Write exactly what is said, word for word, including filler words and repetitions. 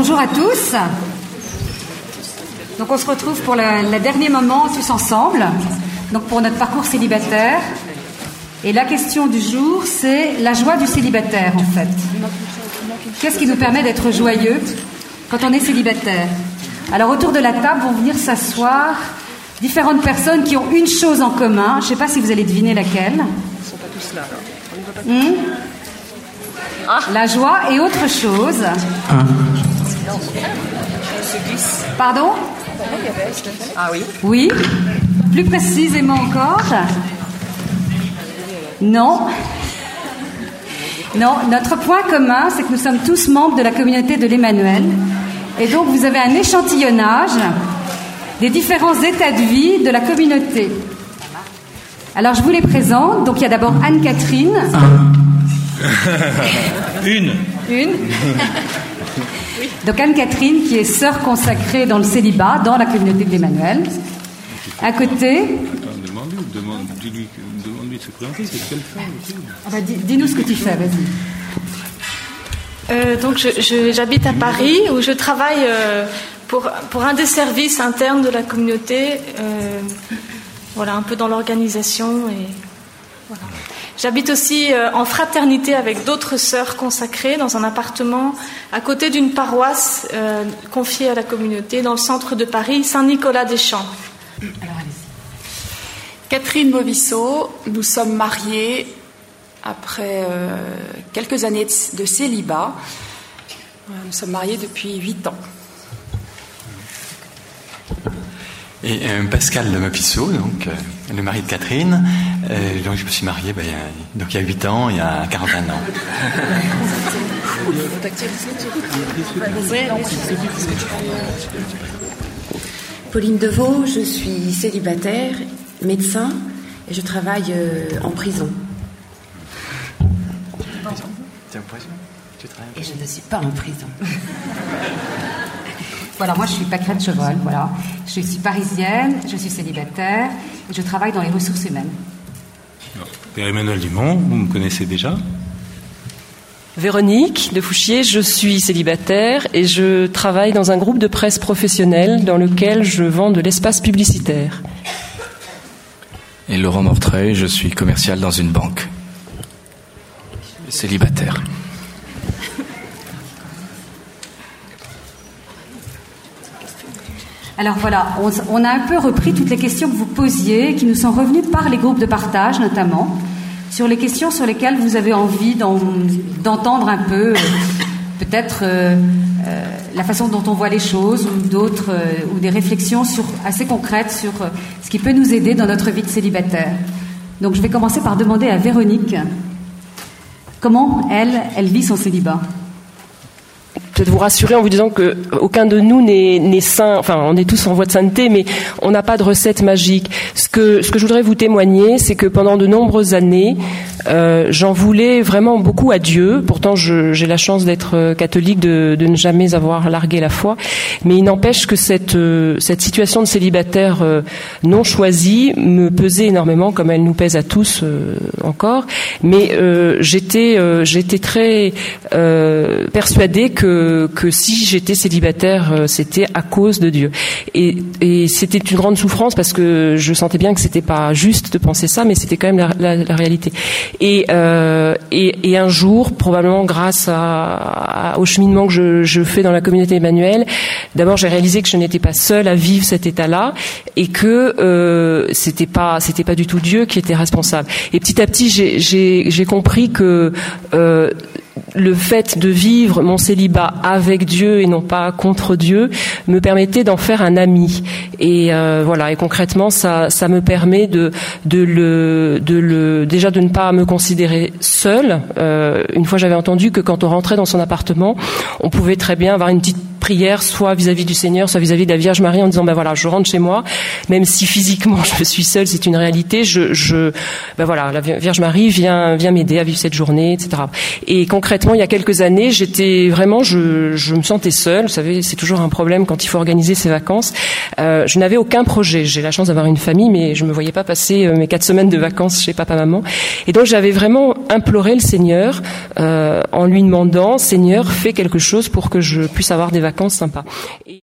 bonjour à tous. Donc on se retrouve pour le, le dernier moment tous ensemble, donc pour notre parcours célibataire. Et la question du jour, c'est la joie du célibataire en fait. Qu'est-ce qui nous permet d'être joyeux quand on est célibataire? Alors autour de la table vont venir s'asseoir différentes personnes qui ont une chose en commun. Je ne sais pas si vous allez deviner laquelle. Ils ne sont pas tous là. Alors. Mmh. Ah. La joie et autre chose. Ah. Pardon? Ah oui. Oui. Plus précisément encore. Non. Non. Notre point commun, c'est que nous sommes tous membres de la communauté de l'Emmanuel. Et donc, vous avez un échantillonnage des différents états de vie de la communauté. Alors, je vous les présente. Donc, il y a d'abord Anne-Catherine. Une. Une. Donc, Anne-Catherine, qui est sœur consacrée dans le célibat, dans la communauté de l'Emmanuel. À côté... Demande-lui, demande, dis-lui, demande-lui de se présenter, c'est ce qu'elle fait aussi. Ah bah, dis, dis-nous ce que tu fais, vas-y. Euh, donc, je, je, j'habite à Paris, où je travaille euh, pour, pour un des services internes de la communauté, euh, voilà, un peu dans l'organisation. Et voilà. J'habite aussi euh, en fraternité avec d'autres sœurs consacrées dans un appartement à côté d'une paroisse euh, confiée à la communauté dans le centre de Paris, Saint-Nicolas-des-Champs. Alors, allez-y. Catherine Movisseau, nous sommes mariés après euh, quelques années de, de célibat. Nous sommes mariés depuis huit ans. Et euh, Pascal Movisseau, donc euh, le mari de Catherine. Euh, donc je me suis marié, bah, il y a, donc il y a huit ans, il y a quarante et un ans. Pauline Deveau, je suis célibataire, médecin, et je travaille euh, en prison. Tu es en prison? Tu travailles en prison? Et je ne suis pas en prison. Voilà, moi je suis Pâquerette Chevreul, voilà. Je suis parisienne, je suis célibataire, et je travaille dans les ressources humaines. Alors, Père Emmanuel Dumont, vous me connaissez déjà? Véronique de Fouchier, je suis célibataire et je travaille dans un groupe de presse professionnel dans lequel je vends de l'espace publicitaire. Et Laurent Mortreuil, je suis commercial dans une banque. Célibataire. Alors voilà, on, on a un peu repris toutes les questions que vous posiez, qui nous sont revenues par les groupes de partage notamment, sur les questions sur lesquelles vous avez envie d'en, d'entendre un peu, euh, peut-être euh, euh, la façon dont on voit les choses, ou d'autres, euh, ou des réflexions sur, assez concrètes sur euh, ce qui peut nous aider dans notre vie de célibataire. Donc je vais commencer par demander à Véronique comment elle, elle vit son célibat. Peut-être vous rassurer en vous disant que aucun de nous n'est, n'est saint, enfin on est tous en voie de sainteté, mais on n'a pas de recette magique. Ce que, ce que je voudrais vous témoigner, c'est que pendant de nombreuses années, euh, j'en voulais vraiment beaucoup à Dieu. Pourtant, je, j'ai la chance d'être catholique, de, de ne jamais avoir largué la foi. Mais il n'empêche que cette, euh, cette situation de célibataire euh, non choisie me pesait énormément, comme elle nous pèse à tous euh, encore. Mais euh, j'étais, euh, j'étais très euh, persuadée que que si j'étais célibataire, c'était à cause de Dieu. Et, et c'était une grande souffrance parce que je sentais bien que c'était pas juste de penser ça, mais c'était quand même la, la, la réalité. Et, euh, et, et un jour, probablement grâce à, à, au cheminement que je, je fais dans la communauté Emmanuel, d'abord j'ai réalisé que je n'étais pas seule à vivre cet état-là et que euh, c'était pas, c'était pas du tout Dieu qui était responsable. Et petit à petit, j'ai, j'ai, j'ai compris que euh, le fait de vivre mon célibat avec Dieu et non pas contre Dieu me permettait d'en faire un ami. Et euh, voilà. Et concrètement, ça, ça me permet de, de le, de le, déjà de ne pas me considérer seule. Euh, une fois, j'avais entendu que quand on rentrait dans son appartement, on pouvait très bien avoir une petite prière, soit vis-à-vis du Seigneur, soit vis-à-vis de la Vierge Marie, en disant ben voilà, je rentre chez moi, même si physiquement je suis seule, c'est une réalité. Je, je, ben voilà, la Vierge Marie vient, vient m'aider à vivre cette journée, et cetera. Et concrètement, il y a quelques années, j'étais vraiment, je, je me sentais seule. Vous savez, c'est toujours un problème quand il faut organiser ses vacances. Euh, je n'avais aucun projet. J'ai la chance d'avoir une famille, mais je me voyais pas passer mes quatre semaines de vacances chez papa-maman. Et donc, j'avais vraiment imploré le Seigneur euh, en lui demandant, Seigneur, fais quelque chose pour que je puisse avoir des vacances vacances sympas. Et